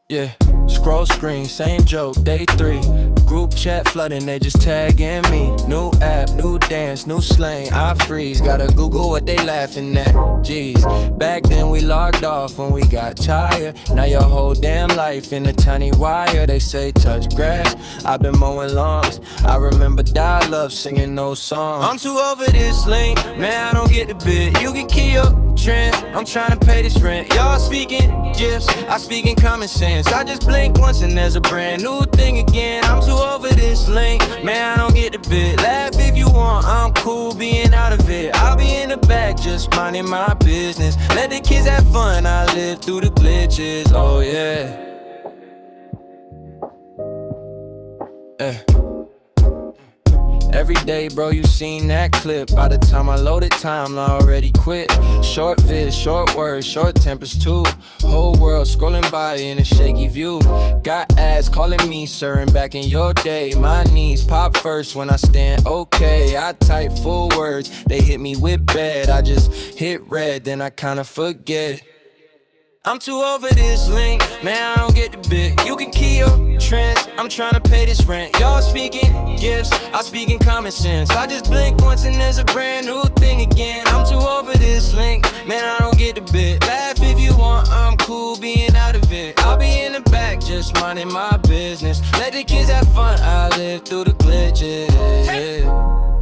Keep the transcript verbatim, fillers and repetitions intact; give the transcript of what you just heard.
Yeah, scroll screen, same joke, day three. Group chat flooding, they just tagging me. New app, new dance, new slang, I freeze. Gotta Google what they laughing at, jeez. Back then we logged off when we got tired. Now your whole damn life in a tiny wire. They say touch grass, I've been mowing lawns. I remember dial-up singing those songs. I'm too over this link, man, I don't get the bit. You can keep your trend, I'm tryna pay this rent. Y'all speaking gifs, I speak in common sense. I just blink once and there's a brand new thing again. I'm too over this link, man, I don't get the bit. Laugh if you want, I'm cool being out of it. I'll be in the back just minding my business. Let the kids have fun, I live through the glitches, oh yeah. Yeah. Every day, bro, you seen that clip. By the time I loaded time, I already quit. Short vid, short words, short tempers too. Whole world scrolling by in a shaky view. Got ads calling me sir, and back in your day my knees pop first when I stand okay. I type full words, they hit me with bad. I just hit red, then I kinda forget. I'm too over this link, man, I don't get the bit. You can keep your trends, I'm tryna pay this rent. Y'all speaking gifts, I speak in common sense. I just blink once and there's a brand new thing again. I'm too over this link, man, I don't get the bit. Laugh if you want, I'm cool being out of it. I'll be in the back just minding my business. Let the kids have fun, I live through the glitches.